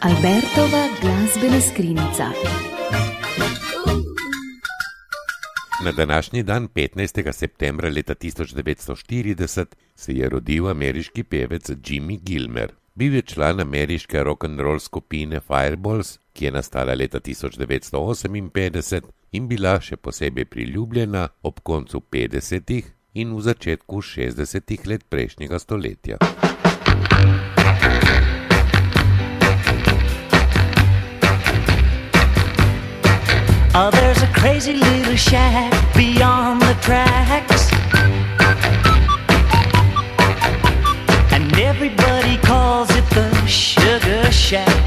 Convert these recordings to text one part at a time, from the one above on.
Albertova glasbena skrinjica. Na današnji dan, 15. septembra leta 1940, se je rodil ameriški pevec Jimmy Gilmer. Bil je član ameriške rock'n'roll skupine Fireballs, ki je nastala leta 1958 in bila še posebej priljubljena ob koncu 50. in v začetku 60. let prejšnjega stoletja. There's a crazy little shack beyond the tracks, and everybody calls it the Sugar Shack.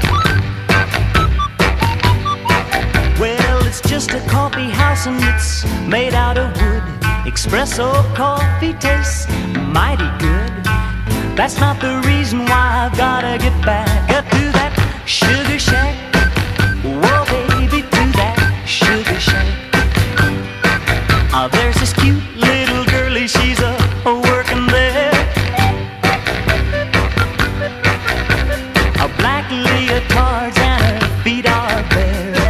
Well, it's just a coffee house and it's made out of wood. Espresso coffee tastes mighty good. That's not the reason why I've gotta get back to that Sugar Shack. Whoa, baby, to that Sugar Shack. There's this cute little girlie, she's a working there. Black leotards and her feet are bare.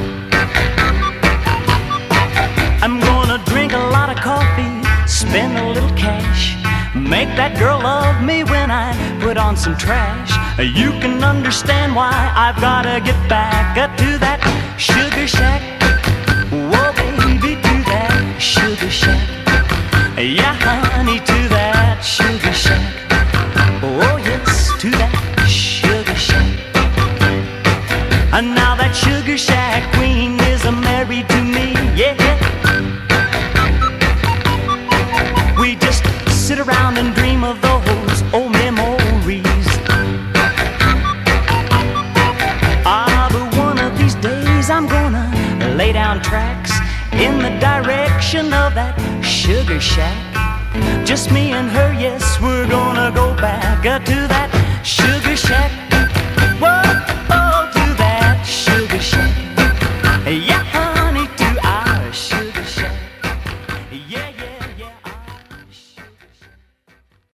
I'm gonna drink a lot of coffee, spend a little cash, make that girl love me when I put on some trash. You can understand why I've gotta get back to that Sugar Shack. Whoa, baby, to that Sugar Shack. Yeah, honey, to that Sugar Shack. Oh, yes, to that Sugar Shack. And now that Sugar Shack queen is married to me, yeah. We just sit around and dream of those old memories. But one of these days I'm gonna lay down tracks in the direction of that Sugar Shack. Just me and her, yes, we're gonna go back to that Sugar Shack.